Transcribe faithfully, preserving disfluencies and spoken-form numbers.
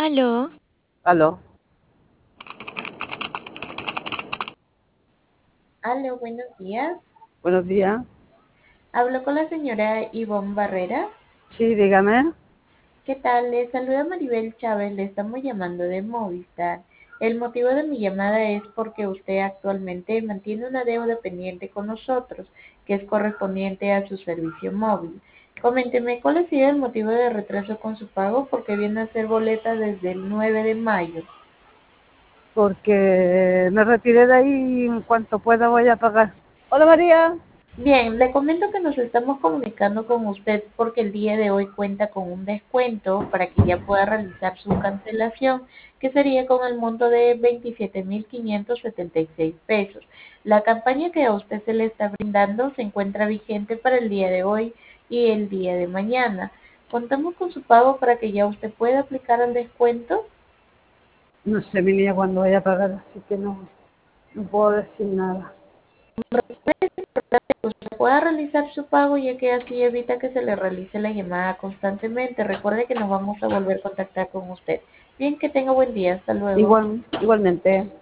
Aló, Aló, Aló, buenos días. buenos días. Hablo con la señora Ivonne Barrera. Sí, dígame. ¿Qué tal? Le saluda Maribel Chávez, le estamos llamando de Movistar. El motivo de mi llamada es porque usted actualmente mantiene una deuda pendiente con nosotros, que es correspondiente a su servicio móvil. Coménteme, ¿cuál ha sido el motivo de retraso con su pago? Porque viene a ser boleta desde el nueve de mayo. Porque me retiré de ahí y en cuanto pueda voy a pagar. Hola María. Bien, le comento que nos estamos comunicando con usted porque el día de hoy cuenta con un descuento para que ya pueda realizar su cancelación, que sería con el monto de veintisiete mil quinientos setenta y seis pesos. La campaña que a usted se le está brindando se encuentra vigente para el día de hoy y el día de mañana. Contamos con su pago para que ya usted pueda aplicar el descuento. No sé mi niña cuándo voy a pagar, así que no, no puedo decir nada. Usted pueda realizar su pago ya que así evita que se le realice la llamada constantemente. Recuerde que nos vamos a volver a contactar con usted. Bien, que tenga buen día. Hasta luego. Igual, igualmente.